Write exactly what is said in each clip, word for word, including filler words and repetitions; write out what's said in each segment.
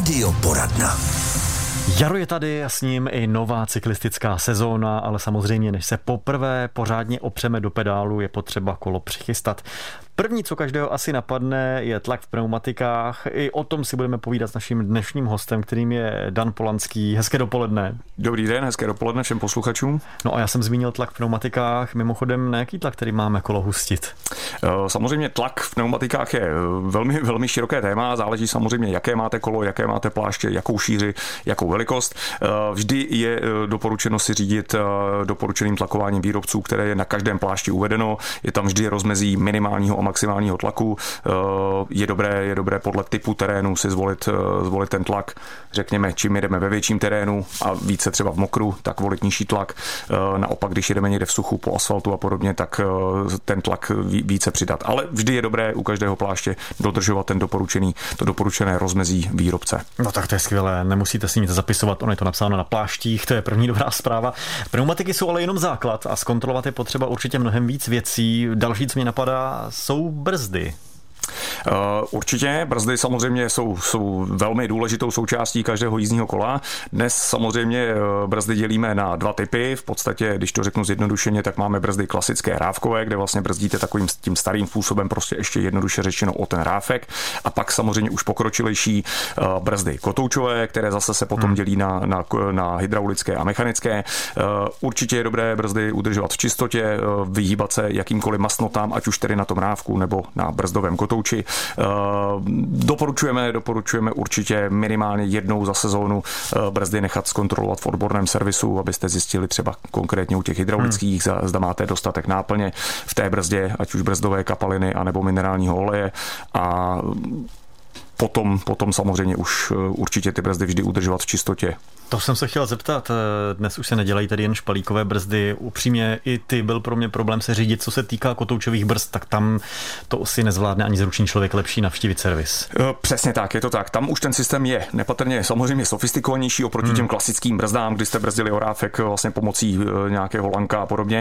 Radioporadna. Jaro je tady a s ním i nová cyklistická sezóna, ale samozřejmě, než se poprvé pořádně opřeme do pedálu, je potřeba kolo přichystat. První, co každého asi napadne, je tlak v pneumatikách. I o tom si budeme povídat s naším dnešním hostem, kterým je Dan Polanský. Hezké dopoledne. Dobrý den, hezké dopoledne všem posluchačům. No a já jsem zmínil tlak v pneumatikách. Mimochodem, na jaký tlak který máme kolo hustit? Samozřejmě tlak v pneumatikách je velmi, velmi široké téma. Záleží samozřejmě, jaké máte kolo, jaké máte pláště, jakou šíři, jakou velikost. Vždy je doporučeno si řídit doporučeným tlakováním výrobců, které je na každém plášti uvedeno. Je tam vždy rozmezí minimálního a maximálního tlaku. Je dobré, je dobré podle typu terénu si zvolit, zvolit ten tlak. Řekněme, čím jedeme ve větším terénu a více třeba v mokru, tak volit nižší tlak. Naopak, když jedeme někde v suchu po asfaltu a podobně, tak ten tlak více přidat. Ale vždy je dobré u každého pláště dodržovat ten doporučený, to doporučené rozmezí výrobce. No tak to je skvělé, nemusíte si nic zapisovat, ono je to napsáno na pláštích, to je první dobrá zpráva. Pneumatiky jsou ale jenom základ a zkontrolovat je potřeba určitě mnohem víc věcí. Další, co mě napadá, jsou brzdy. Uh, určitě, brzdy samozřejmě jsou, jsou velmi důležitou součástí každého jízdního kola. Dnes samozřejmě brzdy dělíme na dva typy. V podstatě, když to řeknu zjednodušeně, tak máme brzdy klasické rávkové, kde vlastně brzdíte takovým tím starým způsobem, prostě ještě jednoduše řečeno o ten rávek. A pak samozřejmě už pokročilejší uh, brzdy kotoučové, které zase se potom dělí na, na, na hydraulické a mechanické. Uh, určitě je dobré brzdy udržovat v čistotě, uh, vyhýbat se jakýmkoliv masnotám, ať už tedy na tom rávku nebo na brzdovém kotouči. Doporučujeme, doporučujeme určitě minimálně jednou za sezónu brzdy nechat zkontrolovat v odborném servisu, abyste zjistili třeba konkrétně u těch hydraulických, hmm. zda máte dostatek náplně v té brzdě, ať už brzdové kapaliny anebo minerálního oleje, a Potom, potom samozřejmě už určitě ty brzdy vždy udržovat v čistotě. To jsem se chtěl zeptat. Dnes už se nedělají tady jen špalíkové brzdy. Upřímně i ty byl pro mě problém se řídit, co se týká kotoučových brzd, tak tam to si nezvládne ani zručný člověk, lepší navštívit servis. Přesně tak, je to tak. Tam už ten systém je nepatrně samozřejmě sofistikovanější oproti hmm. těm klasickým brzdám, kdy jste brzdili orávek vlastně pomocí nějakého lanka a podobně.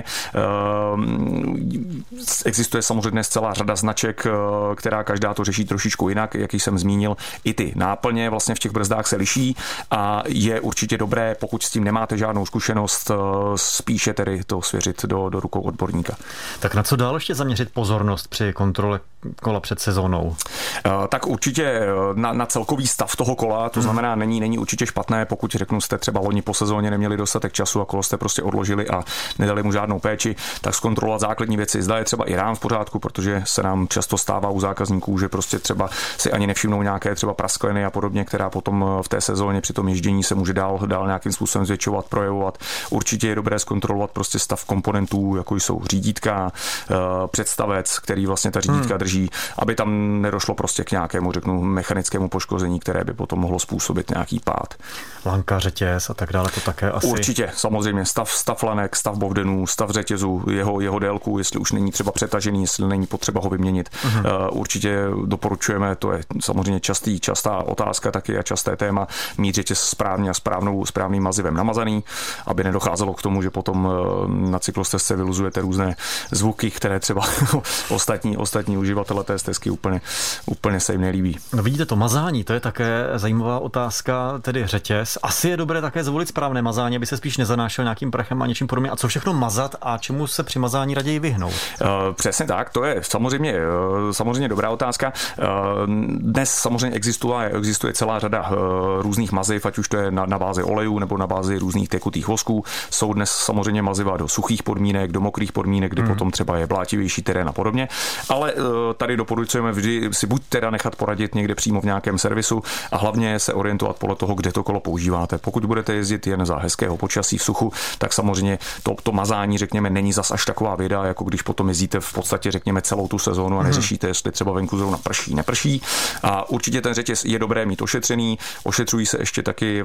Existuje samozřejmě celá řada značek, která každá to řeší trošičku jinak, jaký jsem zmínil. I ty náplně vlastně v těch brzdách se liší a je určitě dobré, pokud s tím nemáte žádnou zkušenost, spíše tedy to svěřit do, do rukou odborníka. Tak na co dál ještě zaměřit pozornost při kontrole kola před sezónou? Tak určitě na, na celkový stav toho kola, to znamená, není, není určitě špatné, pokud řeknu, jste třeba loni po sezóně neměli dostatek času a kolo jste prostě odložili a nedali mu žádnou péči, tak zkontrolovat základní věci. Zda je třeba i rám v pořádku, protože se nám často stává u zákazníků, že prostě třeba si ani nevšimnou nějaké třeba praskliny a podobně, která potom v té sezóně při tom ježdění se může dál, dál nějakým způsobem zvětšovat, projevovat. Určitě je dobré zkontrolovat prostě stav komponentů, jako jsou řídítka, představec, který vlastně ta řídítka hmm. drží, aby tam nedošlo prostě k nějakému, řeknu, mechanickému poškození, které by potom mohlo způsobit nějaký pád. Lanka, řetěz a tak dále, to také asi. Určitě, samozřejmě stav, stav lanek, stav bovdenů, stav řetězu, jeho, jeho délku, jestli už není třeba přetažený, jestli není potřeba ho vyměnit. Hmm. Určitě doporučujeme, to je samozřejmě častý, častá otázka taky a časté téma, mít řetěz správně a správnou, správným mazivem namazaný, aby nedocházelo k tomu, že potom na cyklostezce vyluzujete různé zvuky, které třeba ostatní, ostatní uživatelé té stezky úplně, úplně se jim nelíbí. No vidíte, to mazání, to je také zajímavá otázka, tedy řetěz. Asi je dobré také zvolit správné mazání, aby se spíš nezanášel nějakým prachem a něčím podobně. A co všechno mazat a čemu se při mazání raději vyhnout? Přesně tak, to je samozřejmě, samozřejmě dobrá otázka. Dnes samozřejmě existuje, existuje celá řada různých maziv, ať už to je na, na bázi olejů nebo na bázi různých tekutých vosků. Jsou dnes samozřejmě maziva do suchých podmínek, do mokrých podmínek, kdy hmm. potom třeba je blátivější terén a podobně. Ale tady doporučujeme vždy si buď teda nechat poradit někde přímo v nějakém servisu a hlavně se orientovat podle toho, kde to kolo používáte. Pokud budete jezdit jen za hezkého počasí v suchu, tak samozřejmě to, to mazání, řekněme, není zas až taková věda, jako když potom jezdíte v podstatě, řekněme, celou tu sezónu a neřešíte, jestli třeba venku zrovna prší, neprší. A určitě ten řetěz je dobré mít ošetřený. Ošetřují se ještě taky v rámci toho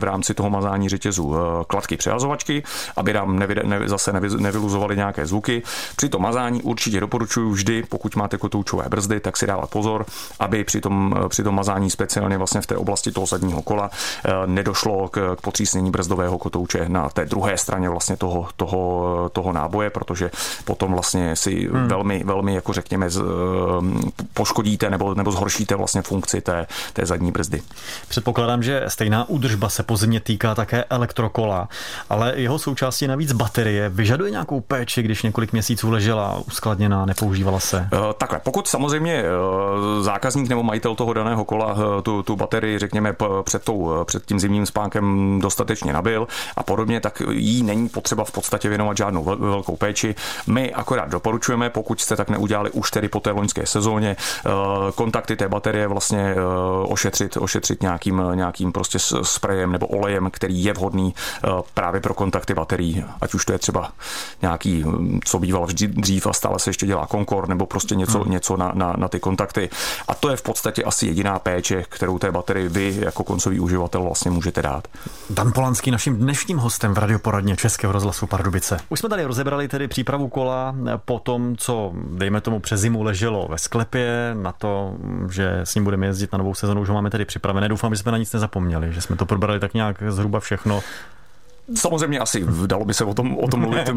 přímého mazání řetězu kladky přehazovačky, aby nám nevy, ne, zase nevy, nevyluzovaly nějaké zvuky. Při tom mazání určitě doporučuji vždy, pokud máte kotoučové brzdy, tak si dávat pozor, aby při tom, při tom mazání speciálně vlastně v té oblasti toho zadního kola nedošlo k, k potřísnění brzdového kotouče na té druhé straně vlastně toho, toho, toho náboje, protože potom vlastně si hmm. velmi, velmi, jako řekněme, z, poškodíte nebo, nebo zhoršíte vlastně funkci té, té zadní brzdy. Předpokládám, že stejná údržba se po zimě týká také elektrokola, ale jeho součástí navíc baterie. Vyžaduje nějakou péči, když několik měsíců ležela uskladněná, nepoužívala se? Takhle, pokud samozřejmě zákazník nebo majitel toho daného kola tu, tu baterii, řekněme, před, tou, před tím zimním spánkem dostatečně nabil a podobně, tak jí není potřeba v podstatě věnovat žádnou velkou péči. My akorát doporučujeme, pokud jste tak neudělali už tedy po té loňské sezóně, kontakty té baterie vlastně ošetřit, ošetřit nějakým, nějakým prostě sprejem nebo olejem, který je vhodný právě pro kontakty baterií, ať už to je třeba nějaký, co bývalo vždy dřív a stále se ještě dělá Concord, nebo prostě něco, hmm. něco na, na, na ty kontakty. A to je v podstatě asi jediná péče, kterou té baterii vy jako koncový uživatel vlastně můžete dát. Dan Polanský naším dnešním hostem v radioporadně Českého rozhlasu Pardubice. Už jsme tady rozebrali tedy přípravu kola po tom, co dejme tomu přes zimu leželo ve sklepě, na to, že s ním budeme jezdit na novou sezonu, už ho máme tedy připravené. Doufám, že jsme na nic nezapomněli, že jsme to probrali tak nějak zhruba všechno. Samozřejmě asi dalo by se o tom, o tom mluvit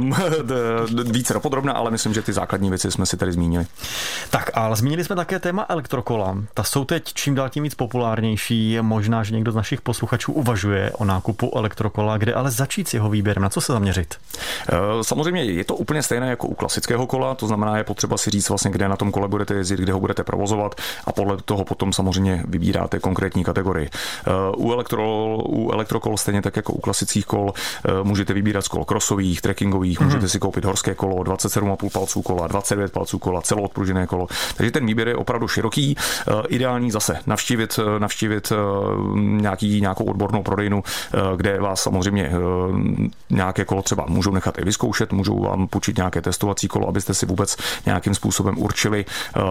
více dopodrobna, ale myslím, že ty základní věci jsme si tady zmínili. Tak, ale zmínili jsme také téma elektrokola. Ta jsou teď čím dál tím víc populárnější. Možná, že někdo z našich posluchačů uvažuje o nákupu elektrokola, kde ale začít s jeho výběrem, na co se zaměřit? Samozřejmě je to úplně stejné jako u klasického kola, to znamená, je potřeba si říct vlastně, kde na tom kole budete jezdit, kde ho budete provozovat a podle toho potom samozřejmě vybíráte konkrétní kategorii. U, elektro, u elektrokol stejně tak jako u klasických kol můžete vybírat z kol crossových, trekkingových, mm. můžete si koupit horské kolo, dvacet sedm a půl palců kola, dvacet devět palců kola, celoodpružené kolo. Takže ten výběr je opravdu široký. Ideální zase navštívit, navštívit nějaký, nějakou odbornou prodejnu, kde vás samozřejmě nějaké kolo třeba můžou nechat i vyzkoušet, můžou vám půjčit nějaké testovací kolo, abyste si vůbec nějakým způsobem určili,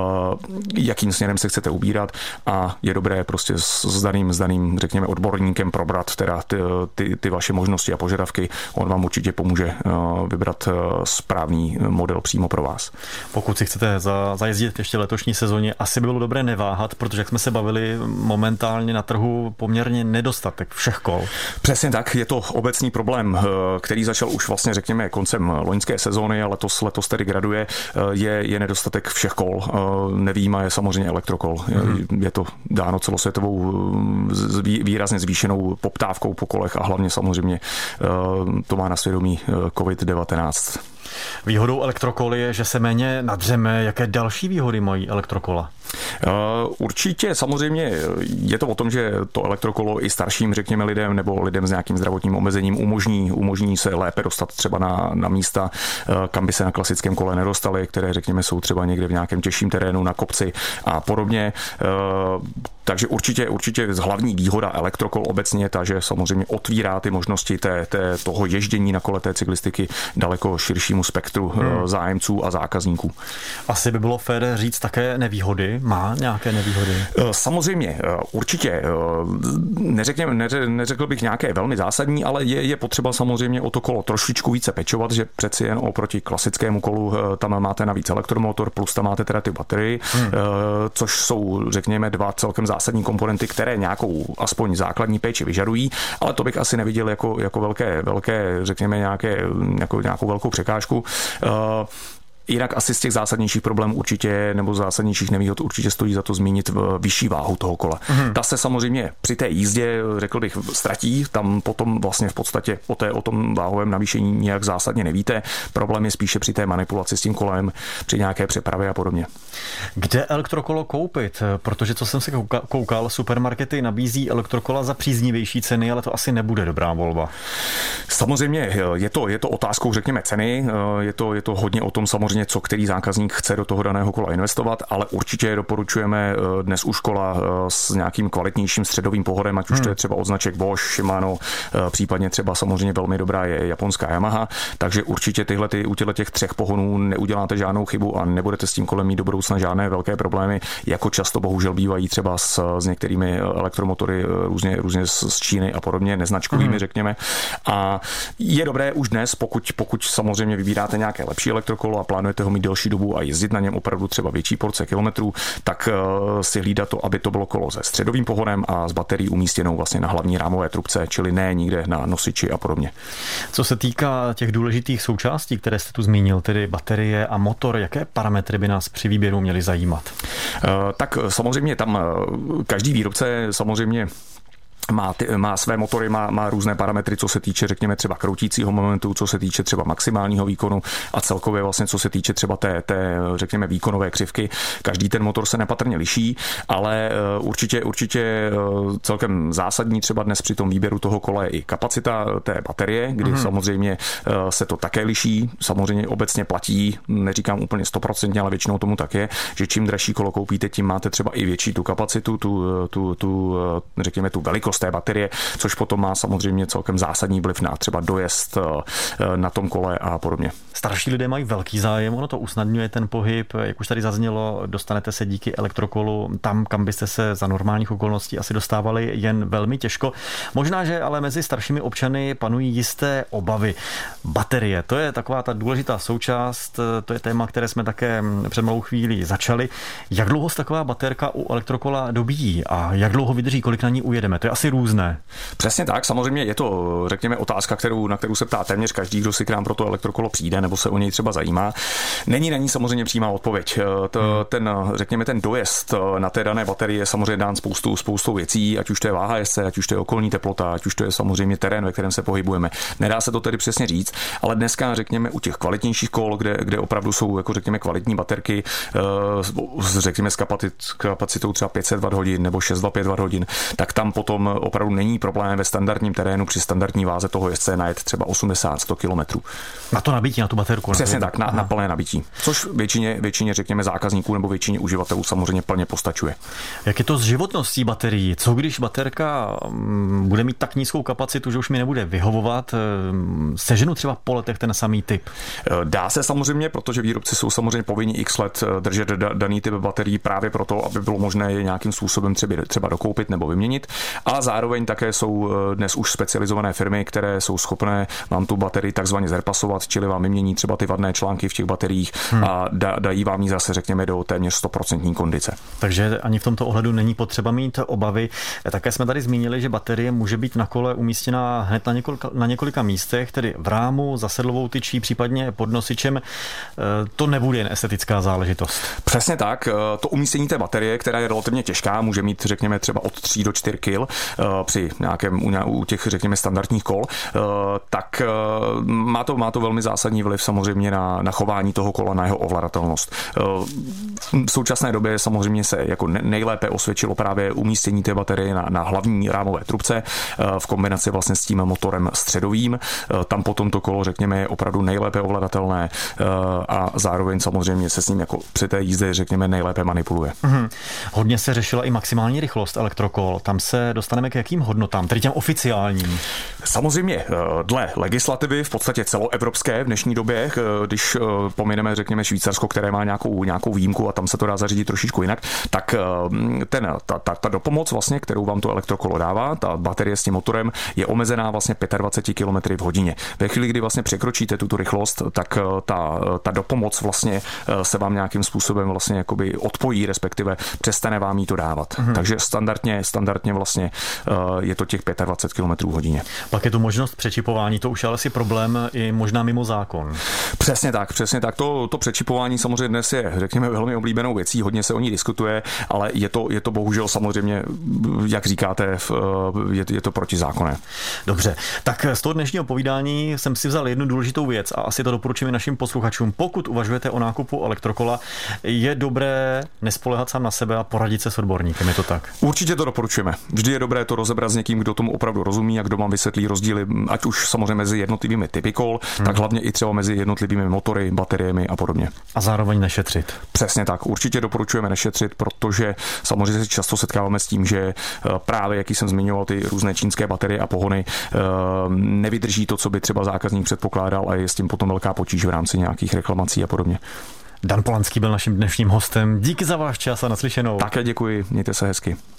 jakým směrem se chcete ubírat a je dobré prostě s daným, s daným řekněme, odborníkem probrat teda ty, ty, ty vaše možnosti a požadavky. On vám určitě pomůže vybrat správný model přímo pro vás. Pokud si chcete za, zajezdit ještě letošní sezóně, asi by bylo dobré neváhat, protože jak jsme se bavili, momentálně na trhu poměrně nedostatek všech kol. Přesně tak, je to obecný problém, který začal už vlastně řekněme koncem loňské sezóny a letos, letos tedy graduje, je, je nedostatek všech kol. Nevyjímaje samozřejmě elektrokol. Mm-hmm. Je to dáno celosvětovou výrazně zvýšenou poptávkou po kolech a hlavně samozřejmě to má na svědomí covid devatenáct. Výhodou elektrokol je, že se méně nadřeme. Jaké další výhody mají elektrokola? Určitě samozřejmě je to o tom, že to elektrokolo i starším, řekněme, lidem nebo lidem s nějakým zdravotním omezením umožní, umožní se lépe dostat třeba na, na místa, kam by se na klasickém kole nedostali, které, řekněme, jsou třeba někde v nějakém těžším terénu, na kopci a podobně. Takže určitě, určitě hlavní výhoda elektrokol obecně je ta, že samozřejmě otvírá ty možnosti té, té, toho ježdění na kole té cyklistiky daleko širšímu spektru hmm. zájemců a zákazníků. Asi by bylo fér říct také nevýhody. Má nějaké nevýhody? Samozřejmě, určitě. Neřekněme, neře, neřekl bych nějaké velmi zásadní, ale je, je potřeba samozřejmě o to kolo trošičku více pečovat, že přeci jen oproti klasickému kolu tam máte navíc elektromotor, plus tam máte teda ty baterii, hmm. což jsou, řekněme, dva celkem zásadní komponenty, které nějakou aspoň základní péči vyžadují, ale to bych asi neviděl jako, jako velké, velké, řekněme, nějaké, jako nějakou velkou překážku. Jinak asi z těch zásadnějších problémů určitě, nebo zásadnějších nevýhod určitě stojí za to zmínit vyšší váhu toho kola. Mm. Ta se samozřejmě při té jízdě, řekl bych, ztratí, tam potom vlastně v podstatě o, té, o tom váhovém navýšení nějak zásadně nevíte. Problém je spíše při té manipulaci s tím kolem, při nějaké přepravě a podobně. Kde elektrokolo koupit? Protože co jsem si koukal, supermarkety nabízí elektrokola za příznivější ceny, ale to asi nebude dobrá volba. Samozřejmě je to, je to otázkou, řekněme, ceny, je to, je to hodně o tom samozřejmě, samozřejmě, co který zákazník chce do toho daného kola investovat, ale určitě doporučujeme dnes už kola s nějakým kvalitnějším středovým pohodem, ať už hmm. to je třeba od značek Bosch, Shimano, případně třeba samozřejmě velmi dobrá je japonská Yamaha, takže určitě tyhle ty, u těchto těch třech pohonů neuděláte žádnou chybu a nebudete s tím kolem mít do budoucna žádné velké problémy, jako často bohužel bývají třeba s, s některými elektromotory různě, různě z Číny a podobně, neznačkovými, hmm. řekněme. A je dobré už dnes, pokud, pokud samozřejmě vybíráte nějaké lepší elektrokolo a plánujete ho mít delší dobu a jezdit na něm opravdu třeba větší porce kilometrů, tak si hlídat to, aby to bylo kolo se středovým pohonem a s baterií umístěnou vlastně na hlavní rámové trubce, čili ne nikde na nosiči a podobně. Co se týká těch důležitých součástí, které jste tu zmínil, tedy baterie a motor, jaké parametry by nás při výběru měly zajímat? Tak samozřejmě tam každý výrobce samozřejmě Má, ty, má své motory, má, má různé parametry, co se týče, řekněme, třeba kroutícího momentu, co se týče třeba maximálního výkonu a celkově vlastně, co se týče třeba té, té řekněme, výkonové křivky. Každý ten motor se nepatrně liší, ale určitě, určitě celkem zásadní třeba dnes při tom výběru toho kola je i kapacita té baterie, kdy mm. samozřejmě se to také liší. Samozřejmě obecně platí, neříkám úplně stoprocentně, ale většinou tomu tak je, že čím dražší kolo koupíte, tím máte třeba i větší tu kapacitu, tu, tu, tu řekněme, tu velikost té baterie, což potom má samozřejmě celkem zásadní vliv na třeba dojezd na tom kole a podobně. Starší lidé mají velký zájem, ono to usnadňuje ten pohyb, jak už tady zaznělo, dostanete se díky elektrokolu tam, kam byste se za normálních okolností asi dostávali jen velmi těžko. Možná, že ale mezi staršími občany panují jisté obavy. Baterie, to je taková ta důležitá součást, to je téma, které jsme také před malou chvílí začali. Jak dlouho se taková baterka u elektrokola dobíjí a jak dlouho vydrží, kolik na ní ujedeme? To je asi různé. Přesně tak, samozřejmě je to, řekněme, otázka, kterou, na kterou se ptá téměř každý, kdo si k nám pro to elektrokolo přijde nebo se o něj třeba zajímá. Není na ní samozřejmě přímá odpověď. To, ten, řekněme, ten dojezd na té dané baterii je samozřejmě dán spoustu, spoustou věcí, ať už to je váha jezdce, ať už to je okolní teplota, ať už to je samozřejmě terén, ve kterém se pohybujeme. Nedá se to tedy přesně říct, ale dneska, řekněme, u těch kvalitnějších kol, kde, kde opravdu jsou, jako řekněme, kvalitní baterky, řekněme, s kapacitou třeba pět set watthodin nebo šest set dvacet pět watthodin, tak tam potom opravdu není problém ve standardním terénu při standardní váze toho jezdce najet třeba osmdesát sto kilometrů. Na to nabití, na tu baterku. Přesně tak, na, na plné nabití. Což většině, většině, řekněme, zákazníků nebo většině uživatelů samozřejmě plně postačuje. Jak je to s životností baterií? Co když baterka bude mít tak nízkou kapacitu, že už mi nebude vyhovovat? Seženu třeba po letech ten samý typ? Dá se samozřejmě, protože výrobci jsou samozřejmě povinni x let držet daný typ baterií právě proto, aby bylo možné je nějakým způsobem třeba, třeba dokoupit nebo vyměnit. A zároveň také jsou dnes už specializované firmy, které jsou schopné vám tu baterii takzvaně zerpasovat, čili vám vymění třeba ty vadné články v těch bateriích hmm. a da, dají vám ji zase, řekněme, do téměř sto procent kondice. Takže ani v tomto ohledu není potřeba mít obavy. Také jsme tady zmínili, že baterie může být na kole umístěna hned na několika, na několika místech, tedy v rámu, za sedlovou tyčí, případně pod nosičem. To nebude jen estetická záležitost. Přesně tak. To umístění té baterie, která je relativně těžká, může mít, řekněme, třeba od tří do čtyř kil při nějakém u těch, řekněme, standardních kol, tak má to, má to velmi zásadní vliv samozřejmě na, na chování toho kola, na jeho ovladatelnost. V současné době samozřejmě se jako nejlépe osvědčilo právě umístění té baterie na, na hlavní rámové trubce v kombinaci vlastně s tím motorem středovým. Tam potom to kolo, řekněme, je opravdu nejlépe ovladatelné a zároveň samozřejmě se s ním jako při té jízdě, řekněme, nejlépe manipuluje. Mm-hmm. Hodně se řešila i maximální rychlost elektrokol. Tam se dostaneme k jakým hodnotám, tedy těm oficiálním? Samozřejmě dle legislativy v podstatě celoevropské v dnešní době, když pomineme, řekněme, Švýcarsko, které má nějakou, nějakou výjimku a tam se to dá zařídit trošičku jinak, tak ten, ta, ta, ta dopomoc vlastně, kterou vám to elektrokolo dává, ta baterie s tím motorem, je omezená vlastně dvacet pět kilometrů v hodině. Ve chvíli, kdy vlastně překročíte tuto rychlost, tak ta, ta dopomoc vlastně se vám nějakým způsobem vlastně jakoby odpojí, respektive přestane vám jí to dávat. Mhm. Takže standardně, standardně vlastně je to těch dvacet pět kilometrů v hodině. Pak je tu možnost přečipování, to už je ale si problém i možná mimo zákon. Přesně tak, přesně tak. To, to přečipování samozřejmě dnes je, řekněme, velmi oblíbenou věcí, hodně se o ní diskutuje, ale je to, je to bohužel samozřejmě, jak říkáte, je, je to protizákonné. Dobře, tak z toho dnešního povídání jsem si vzal jednu důležitou věc a asi to doporučím i našim posluchačům. Pokud uvažujete o nákupu elektrokola, je dobré nespoléhat sám na sebe a poradit se s odborníkem, je to tak? Určitě to doporučujeme. Vždy je dobré to rozebrat s někým, kdo tomu opravdu rozumí a kdo vám vysvětlí určitý rozdíly, ať už samozřejmě mezi jednotlivými typy kol, hmm. tak hlavně i třeba mezi jednotlivými motory, bateriemi a podobně. A zároveň nešetřit. Přesně tak. Určitě doporučujeme nešetřit, protože samozřejmě se často setkáváme s tím, že právě, jak jsem zmiňoval, ty různé čínské baterie a pohony nevydrží to, co by třeba zákazník předpokládal, a je s tím potom velká potíž v rámci nějakých reklamací a podobně. Dan Polanský byl naším dnešním hostem. Díky za váš čas a naslyšenou. Také děkuji, mějte se hezky.